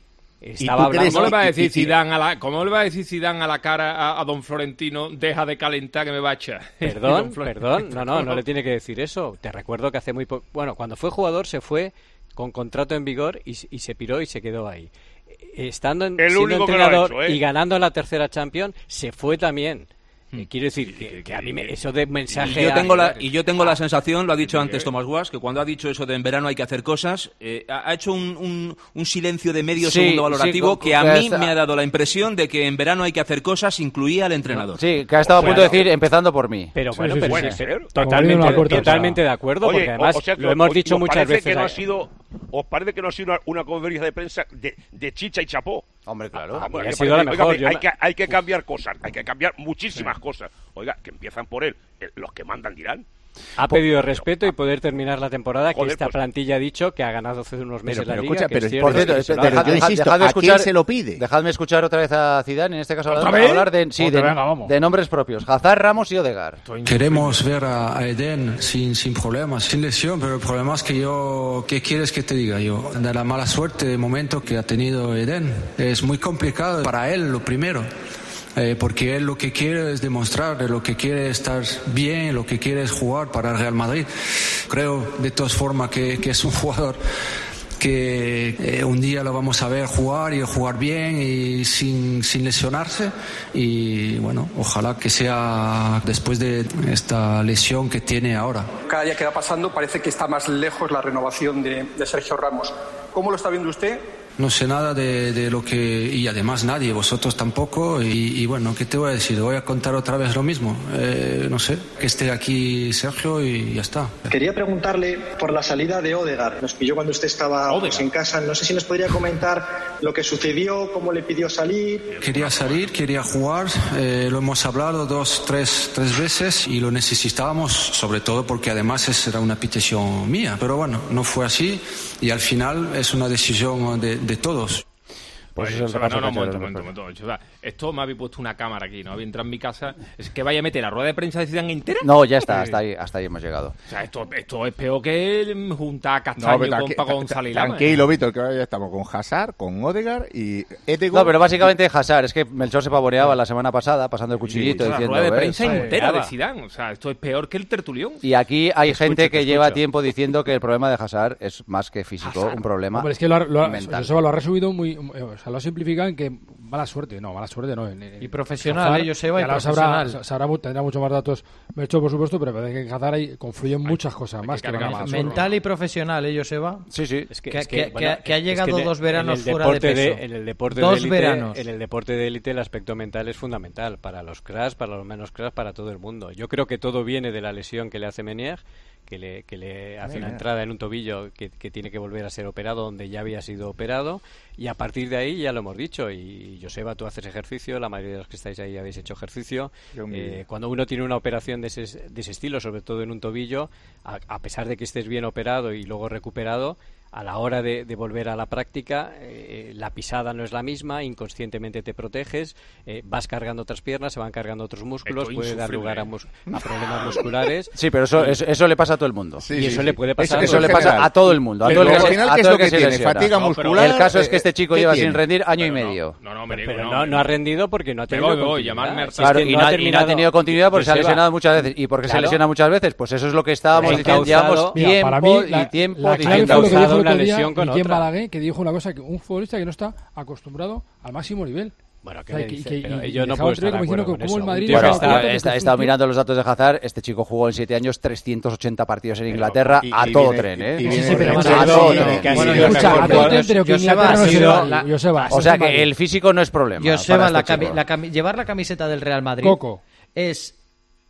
Estaba hablando... ¿Cómo le va a decir Zidane a la, cómo le va a decir Zidane a la cara a, a don Florentino, deja de calentar que me va a echar? Perdón, perdón, no, no, no le tiene que decir eso. Te recuerdo que hace muy poco... Bueno, cuando fue jugador se fue con contrato en vigor y, y se piró y se quedó ahí. Estando en, El siendo único que lo ha entrenador hecho, ¿eh? y ganando la tercera Champions, se fue también. Eh, quiero decir que, que a mí me, eso de mensaje... Y yo a- tengo la, y yo tengo la sensación, lo ha dicho antes Tomás Guas, que cuando ha dicho eso de en verano hay que hacer cosas, eh, ha ha hecho un, un, un silencio de medio Sí, segundo valorativo sí, con- que a con- mí está- me ha dado la impresión de que en verano hay que hacer cosas, incluía al entrenador. Sí, que ha estado a punto de decir, empezando por mí. Pero Sí, bueno, sí, pero puede sí, ser. pero Como totalmente, abriendo una puerta, totalmente o sea. de acuerdo, Oye, porque además o- o sea que lo hemos os- dicho os muchas parece veces. que no ha ahí. sido, ¿os parece que no ha sido una, una conferencia de prensa de, de chicha y chapó? Hombre, claro. Ah, bueno, ha me sido la parece- mejor, oiga, yo hay, la- que, hay que cambiar cosas, hay que cambiar muchísimas cosas. Oiga, que empiezan por él. Eh, Los que mandan dirán. Ha pedido respeto y poder terminar la temporada, Joder, que esta pues- plantilla ha dicho que ha ganado hace unos meses Pero- la pero Liga. escucha, que pero es por cierto, cierto, que se lo ha pero ganado. yo insisto, dejadme ¿a escuchar, quién se lo pide? Dejadme escuchar otra vez a Zidane, en este caso ¿Otra hablar, vez? hablar de, sí, Otra, de, venga, vamos. de nombres propios. Hazard, Ramos y Odegaard. Queremos ver a, a Eden sin, sin problemas, sin lesión, pero el problema es que yo, ¿qué quieres que te diga yo? De la mala suerte de momento que ha tenido Eden. Es muy complicado para él, lo primero. Eh, porque él lo que quiere es demostrar, lo que quiere es estar bien, lo que quiere es jugar para el Real Madrid. Creo de todas formas que, que es un jugador que eh, un día lo vamos a ver jugar y jugar bien y sin, sin lesionarse, y bueno, ojalá que sea después de esta lesión que tiene ahora. Cada día que va pasando parece que está más lejos la renovación de, de Sergio Ramos. ¿Cómo lo está viendo usted? No sé nada de, de lo que... Y además nadie, vosotros tampoco. Y, y bueno, ¿qué te voy a decir? Voy a contar otra vez lo mismo. Eh, no sé, que esté aquí Sergio y ya está. Quería preguntarle por la salida de Odegaard. Nos pilló cuando usted estaba pues, en casa. No sé si nos podría comentar lo que sucedió, cómo le pidió salir. Quería salir, quería jugar. Eh, lo hemos hablado dos, tres, tres veces y lo necesitábamos, sobre todo porque además esa era una petición mía. Pero bueno, no fue así y al final es una decisión de de todos. Pues Oye, eso es el Joseba, repaso no, no, que ha hecho momento, el momento, momento, Joseba. Esto me habéis puesto una cámara aquí, ¿no? Habéis entrado en mi casa. Es que vaya a meter la rueda de prensa de Zidane entera. No, ya está, hasta ahí, hasta ahí hemos llegado. O sea, esto, esto es peor que juntar a No, Castaño pero con tranqui- Paco González y Lama. Tranquilo, Víctor, que ahora ya estamos con Hazard, con Odegaard y Edego. No, pero básicamente Hazard, es que Melchor se pavoneaba la semana pasada, pasando el cuchillito, La diciendo... rueda de "¿Ves? prensa Ay, entera de nada". Zidane. O sea, esto es peor que el tertulión. Y aquí hay gente que te lleva escucho. tiempo diciendo que el problema de Hazard es más que físico, un problema Hombre, es que lo ha, lo ha- mental. Joseba lo ha resumido muy... O sea, lo ha simplificado en que mala suerte. No, mala suerte no. En, en- Y profesional, Hazard, ¿eh? Joseba, y y ahora profesional. Sabrá, sabrá, mu- tendrá mucho más datos Melchor, por supuesto, pero parece que en Hazard ahí confluyen muchas cosas más que, cargar la mala más. suerte. Mental y profesional, ¿eh, Joseba? Sí, sí. Es Que, es que- bueno, que- que ha es llegado en el- dos veranos en el fuera de deporte peso. en el deporte Dos de élite, veranos. En el deporte de élite el aspecto mental es fundamental para los cracks, para los menos cracks, para todo el mundo. Yo creo que todo viene de la lesión que le hace Menier, que le, que le hace una Menier. entrada en un tobillo que, que tiene que volver a ser operado donde ya había sido operado, y a partir de ahí ya lo hemos dicho. Y Joseba, tú haces ejercicio, la mayoría de los que estáis ahí habéis hecho ejercicio. Yo mi- Eh, cuando uno tiene una operación de ese, de ese estilo, sobre todo en un tobillo, a, a pesar de que estés bien operado y luego recuperado, a la hora de, de volver a la práctica, eh, la pisada no es la misma, inconscientemente te proteges, eh, vas cargando otras piernas, se van cargando otros músculos, Esto es puede dar insufrible, lugar a, ¿eh? mus- a problemas musculares. Sí, pero eso, Y- eso, eso le pasa a todo el mundo. Sí, y sí, eso sí. le puede pasar Eso a le los- pasa a todo el mundo. A Pero todo el luego, que al se- final, a ¿qué todo es el lo que se tiene? lesiona. Fatiga No, pero muscular. El caso es que eh, este chico ¿qué lleva tiene? sin rendir año y Pero no, medio. No, no, me digo, Pero no, no, me- no ha rendido porque no ha Me tenido voy, me voy, continuidad. llamarme Si es Claro, que y, no, ha, y no ha terminado- tenido continuidad porque se ha Joseba, lesionado muchas veces. ¿Y porque se Claro. lesiona muchas veces? Pues eso es lo que estábamos Ha diciendo. encauzado- Llevamos Mira, tiempo para mí, y la, tiempo la y clave tiempo. fue lo que dijo causado el una otro día lesión con Guillem otra. Balaguer, que dijo una cosa, que un futbolista que no está acostumbrado al máximo nivel. Bueno, ¿qué O sea, me que- dice? que- Pero y yo no dejaba puedo el trío estar de como diciendo acuerdo que con como el eso. Madrid Un tío no que Bueno, está está- acostumbrado, está- que he estado es un mirando los datos de Hazard. Este chico jugó en siete años trescientos ochenta partidos en Inglaterra y- a y todo viene- tren, y ¿eh? viene Sí, sí, pero de- bueno, de- a de- todo de- tren. que ha Bueno, sido el escucha, mejor a todo jugador. tren, pero que Joseba, Inglaterra no ha se sido va. la- Joseba, O eso sea es Madrid. que el físico no es problema. Joseba, para la este cami- chico. la cami- llevar la camiseta del Real Madrid Coco. es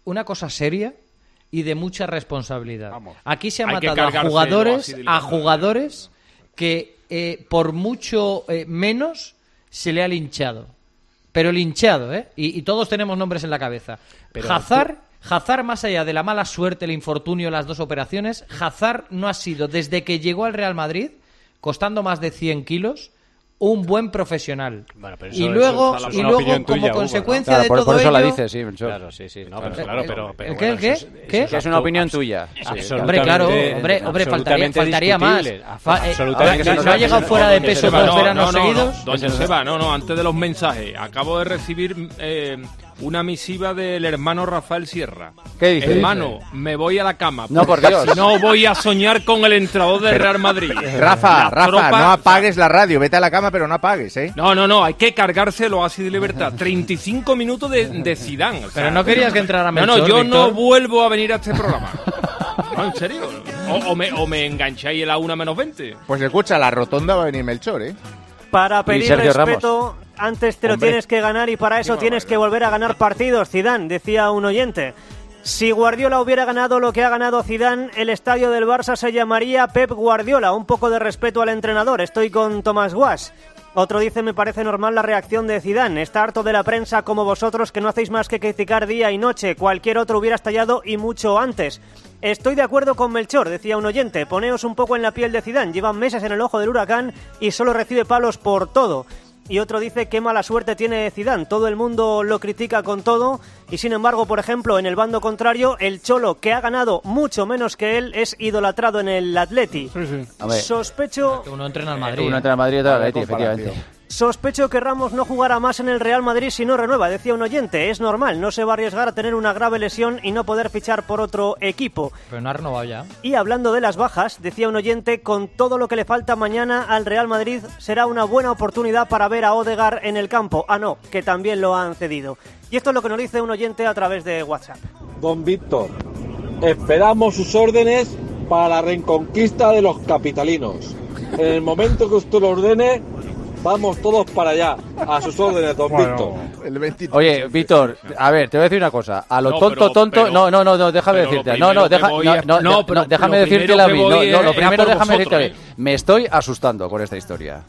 una cosa seria y de mucha responsabilidad. Vamos. Aquí se ha Hay que matado a cargárselo jugadores, así de a libertad. jugadores que eh, por mucho eh, menos se le ha linchado. Pero linchado, ¿eh? Y, y todos tenemos nombres en la cabeza. Pero Hazard, Hazard, más allá de la mala suerte, el infortunio, las dos operaciones, Hazard no ha sido, desde que llegó al Real Madrid, costando más de cien kilos, un buen profesional. Bueno, pero y eso- luego, eso es y una luego opinión como tuya, Hugo, consecuencia Claro, de por, todo por eso ello... la dices, sí, Melchor. Claro, sí, sí. No, Claro, pero, claro, pero, pero ¿El qué, bueno, el qué? eso es- ¿Qué? eso Que es una opinión tuya. absolutamente- Hombre, claro, hombre, hombre, faltaría, absolutamente faltaría más. discutible. Fa- eh, Absolutamente ¿no- ¿No ha llegado fuera de peso Seba, dos no, veranos no, no, seguidos? no, Doña Seba, no, no, antes de los mensajes, acabo de recibir eh, una misiva del hermano Rafael Sierra. ¿Qué dice? Hermano, me voy a la cama. No, por porque Dios. Si no, voy a soñar con el entrenador del Real Madrid. Rafa, La Rafa, tropa- no apagues la radio, vete a la cama, pero no apagues, ¿eh? No, no, no, hay que cargárselo así de libertad. treinta y cinco minutos de, de Zidane. o sea, Pero no querías que entrara No, no, Melchor, yo no Víctor. vuelvo a venir a este programa. No, en serio. O, o me, o me engancháis en la una menos veinte. Pues escucha, a la rotonda va a venir Melchor, ¿eh? Para pedir Sergio respeto, antes te lo Hombre. tienes que ganar y para eso tienes que volver a ganar partidos, Zidane, decía un oyente. Si Guardiola hubiera ganado lo que ha ganado Zidane, el estadio del Barça se llamaría Pep Guardiola. Un poco de respeto al entrenador. Estoy con Tomás Guas. Otro dice, me parece normal la reacción de Zidane. Está harto de la prensa como vosotros, que no hacéis más que criticar día y noche. Cualquier otro hubiera estallado y mucho antes. Estoy de acuerdo con Melchor, decía un oyente. Poneos un poco en la piel de Zidane. Llevan meses en el ojo del huracán y solo recibe palos por todo. Y otro dice, qué mala suerte tiene Zidane. Todo el mundo lo critica con todo. Y sin embargo, por ejemplo, en el bando contrario, el Cholo, que ha ganado mucho menos que él, es idolatrado en el Atleti. A ver. Sospecho... Uno entrena al Madrid. Uno entra en Madrid y otro en Vale, Atleti, efectivamente. comparación. Sospecho que Ramos no jugará más en el Real Madrid si no renueva, decía un oyente. Es normal, no se va a arriesgar a tener una grave lesión y no poder fichar por otro equipo. Pero no ha renovado ya. Y hablando de las bajas, decía un oyente, con todo lo que le falta mañana al Real Madrid, será una buena oportunidad para ver a Odegaard en el campo. Ah, no, que también lo han cedido. Y esto es lo que nos dice un oyente a través de WhatsApp. Don Víctor, esperamos sus órdenes para la reconquista de los capitalinos. En el momento que usted lo ordene, vamos todos para allá, a sus órdenes, don Víctor. El veintitrés. Oye, Víctor, a ver, te voy a decir una cosa. A lo No, tonto, pero- tonto. pero- no, no, no, no, déjame pero lo decirte. No, no, primero que deja, voy no, es- no, no, de- pero no, déjame lo decirte primero a que mí. No, voy no, es- lo era primero por déjame decirte a vosotros, mí. Me estoy asustando con esta historia.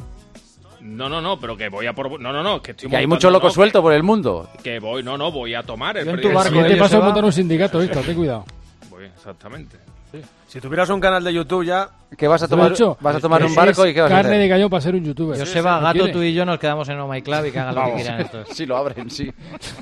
No, no, no, pero que voy a por... No, no, no, que estoy Que hay montando- mucho loco no, suelto por el mundo. Que, que voy, no, no, voy a tomar el Yo en tu periódico. barco, siguiente ¿eh? paso paso es a montar montar un sindicato, Víctor, ten cuidado. Voy, exactamente. Si tuvieras un canal de YouTube ya... Que vas a Lo he tomar, hecho. vas a tomar Es un barco que y qué vas es a carne hacer. de cañón para ser un youtuber. Yo, Seba, ¿No Gato, quiere? tú y yo nos quedamos en Oh My Club y que hagan lo que Vamos. quieran estos. Si lo abren, sí.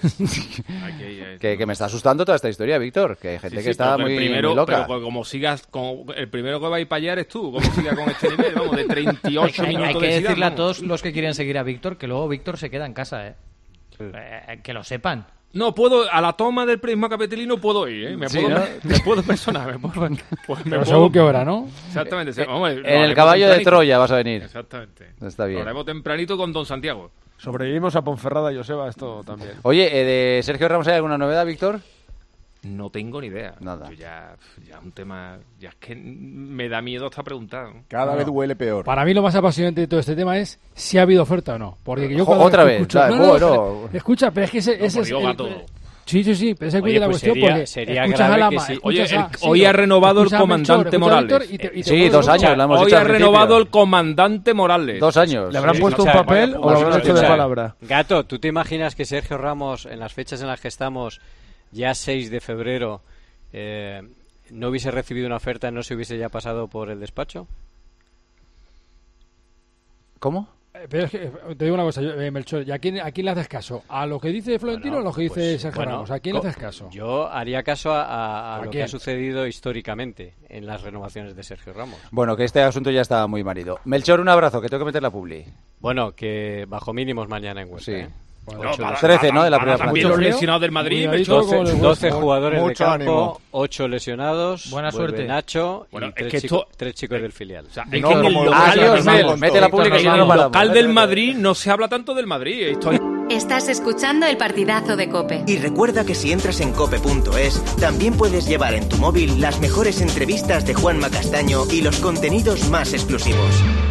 Aquí, eh, Que, que me está asustando toda esta historia, Víctor. Que hay gente sí, que sí, está pero muy, el primero, muy loca. Pero como sigas, con, el primero que va a ir para allá eres tú. ¿Cómo sigas con este nivel? Vamos, de treinta y ocho Hay, hay minutos que de Zidane, decirle a vamos. todos los que quieren seguir a Víctor que luego Víctor se queda en casa, ¿eh? Eh, que lo sepan. No, puedo, a la toma del prisma capitalino puedo ir, ¿eh? Me, Sí, puedo, ¿no? me puedo personar, me puedo... Pues me Pero puedo- según qué hora, ¿no? Exactamente. sí, vamos, lo En el haremos caballo de tempranito. Troya vas a venir. Exactamente. Está bien. Lo haremos tempranito con Don Santiago. Sobrevivimos a Ponferrada y Joseba, esto también. Oye, eh, de Sergio Ramos, ¿hay alguna novedad, Víctor? No tengo ni idea. Nada. Yo ya, ya un tema... Ya es que me da miedo hasta preguntar. ¿no? Cada No. vez huele peor. Para mí lo más apasionante de todo este tema es si ha habido oferta o no. Porque yo Jo, cuando otra que vez, escucho- dale, no, no, bueno. pero- escucha, pero es que ese, No, ese por es Dios, el- Gato. Sí, sí, sí, pero ese es Oye, la pues cuestión sería- porque sería escuchas grave a que la sí. Oye, escuchas a- el- sí, hoy lo- ha renovado el escuchas a Melchor, comandante escuchas a Víctor Morales. y te- y te Sí, puedes dos escuchar. años, lo hemos Hoy dicho ha al principio. renovado el comandante Morales. Dos años. ¿Le habrán Sí. puesto un escucha, papel vaya, o lo habrán escucha, hecho de escucha. palabra? Gato, ¿tú te imaginas que Sergio Ramos, en las fechas en las que estamos, ya seis de febrero, eh, no hubiese recibido una oferta, no se hubiese ya pasado por el despacho? ¿Cómo? Eh, Pero es que, eh, te digo una cosa, yo, eh, Melchor, ¿y a quién, a quién le haces caso? ¿A lo que dice Florentino o a lo que dice Pues, Sergio bueno, Ramos? ¿A quién co- le haces caso? Yo haría caso a, a- a ¿A lo que quién? ha sucedido históricamente en las renovaciones de Sergio Ramos. Bueno, que este asunto ya está muy marido. Melchor, un abrazo, que tengo que meter la publi. Bueno, que bajo mínimos mañana en Huesca. Sí. ¿eh? Bueno, Ocho para- lesionados. trece, ¿no? De la para primera también parte. los lesionados del Madrid. Cuidadito Melchor. con el doce, doce Huesca. jugadores Mucho de campo, ánimo. ocho lesionados, Buena vuelve suerte. Nacho Bueno, y es tres, que chicos, esto- tres chicos del filial. O sea, No, es que en el como lo local, Adiós, Mel, Mel, mete la publi que si no, en no el paramos. local del Madrid no se habla tanto del Madrid. Esto hay- Estás escuchando el partidazo de COPE. Y recuerda que si entras en cope punto es, también puedes llevar en tu móvil las mejores entrevistas de Juanma Castaño y los contenidos más exclusivos.